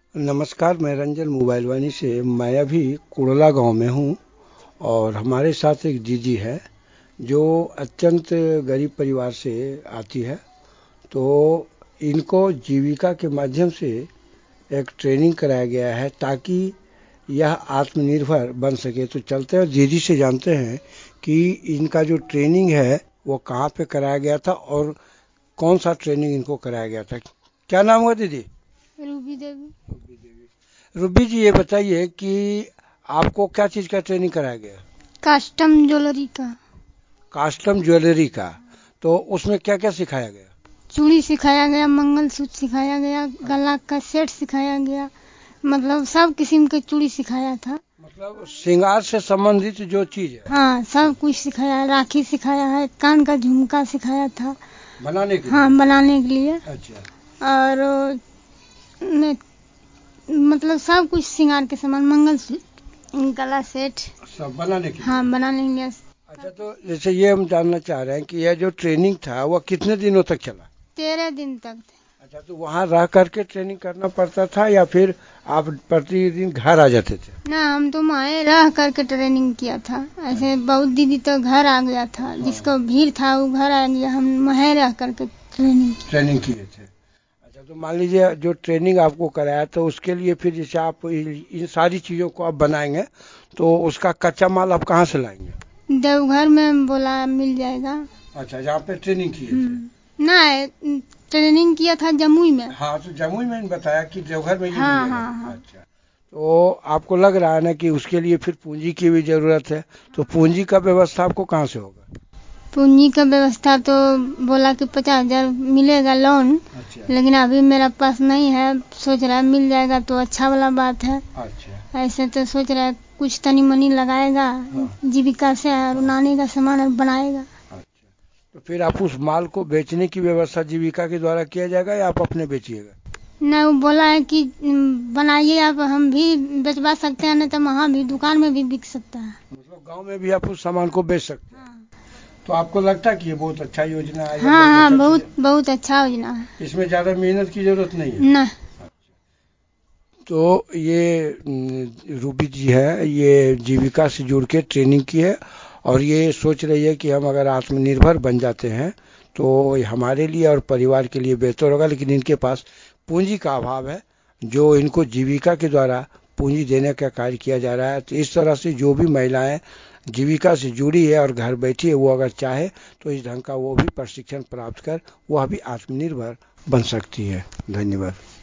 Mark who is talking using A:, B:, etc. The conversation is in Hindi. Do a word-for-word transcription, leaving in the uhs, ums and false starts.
A: नमस्कार, मैं रंजन मोबाइल वानी से। मैं अभी कुड़ला गांव में हूं और हमारे साथ एक दीदी है जो अत्यंत गरीब परिवार से आती है। तो इनको जीविका के माध्यम से एक ट्रेनिंग कराया गया है ताकि यह आत्मनिर्भर बन सके। तो चलते हैं दीदी से जानते हैं कि इनका जो ट्रेनिंग है वो कहाँ पे कराया गया था और कौन सा ट्रेनिंग इनको कराया गया था। क्या नाम हुआ दीदी?
B: Ruby Devi.
A: Ruby Devi. Ruby ji, ये बताइए कि आपको क्या चीज़ का ट्रेनिंग कराया गया?
B: कस्टम ज्वेलरी का।
A: कास्टम ज्वेलरी का। तो उसमें क्या क्या सिखाया गया?
B: चूड़ी सिखाया गया, मंगलसूत्र सिखाया गया, गला का सेट सिखाया गया, मतलब सब किस्म के चूड़ी सिखाया था।
A: मतलब श्रृंगार से संबंधित जो चीज़ है
B: हाँ, सब कुछ सिखाया है। राखी सिखाया है, कान का झुमका सिखाया था
A: बनाने के
B: हाँ
A: लिए।
B: बनाने के लिए।
A: अच्छा।
B: और न, मतलब सब कुछ श्रृंगार के सामान, मंगलसूत्र, गला सेट,
A: सब बनाने के लिए।
B: हाँ बनाने के लिए।
A: अच्छा, तो जैसे ये हम जानना चाह रहे हैं कि यह जो ट्रेनिंग था वह कितने दिनों तक चला?
B: तेरह दिन तक।
A: अच्छा, तो वहाँ रह करके ट्रेनिंग करना पड़ता था या फिर आप प्रतिदिन घर आ जाते थे?
B: ना, हम तो वहीं रह करके ट्रेनिंग किया था। ऐसे बहुत दीदी तो घर आ गया था, जिसको भीड़ था वो घर आ गया, हम वहीं रह करके ट्रेनिंग किया।
A: ट्रेनिंग किए थे। अच्छा, तो मान लीजिए जो ट्रेनिंग आपको कराया तो उसके लिए फिर जैसे आप इन सारी चीज़ों को आप बनाएंगे तो उसका कच्चा माल आप कहाँ से लाएंगे?
B: देवघर में बोला मिल जाएगा।
A: अच्छा, जहाँ पे ट्रेनिंग किए थे।
B: हम्म, ना, ट्रेनिंग किया था जमुई में।
A: हाँ, तो जमुई में बताया कि देवघर में ये
B: हाँ
A: मिलेगा।
B: हाँ हाँ।
A: अच्छा, तो आपको लग रहा है ना कि उसके लिए फिर पूंजी की भी जरूरत है, तो पूंजी का व्यवस्था आपको कहाँ से होगा?
B: पूंजी का व्यवस्था तो बोला कि पचास हजार मिलेगा लोन।
A: अच्छा।
B: लेकिन अभी मेरा पास नहीं है, सोच रहा है मिल जाएगा तो अच्छा वाला बात है।
A: अच्छा।
B: ऐसे तो सोच रहा है कुछ तनी मनी लगाएगा।
A: हाँ।
B: जीविका से और नानी का सामान बनाएगा।
A: अच्छा, तो फिर आप उस माल को बेचने की व्यवस्था जीविका के द्वारा किया जाएगा या आप अपने बेचिएगा?
B: न, वो बोला है कि बनाइए आप, हम भी बेचवा सकते हैं, नहीं तो वहाँ भी दुकान में भी बिक सकता है।
A: मतलब गांव में भी आप उस सामान को बेच सकते हैं।
B: हाँ
A: तो आपको लगता है कि ये बहुत अच्छा योजना है या
B: हाँ
A: बहुत
B: हाँ,
A: अच्छा चीज
B: बहुत
A: है?
B: बहुत अच्छा योजना है।
A: इसमें ज्यादा मेहनत की जरूरत नहीं है।
B: न,
A: तो ये न, रूबी जी है, ये जीविका से जुड़ के ट्रेनिंग की है और ये सोच रही है कि हम अगर आत्मनिर्भर बन जाते हैं तो ये हमारे लिए और परिवार के लिए बेहतर होगा। लेकिन इनके पास पूंजी का अभाव है जो इनको जीविका के द्वारा पूंजी देने का कार्य किया जा रहा है। तो इस तरह से जो भी महिलाएं जीविका से जुड़ी है और घर बैठी है, वो अगर चाहे तो इस ढंग का वो भी प्रशिक्षण प्राप्त कर वह भी आत्मनिर्भर बन सकती है। धन्यवाद।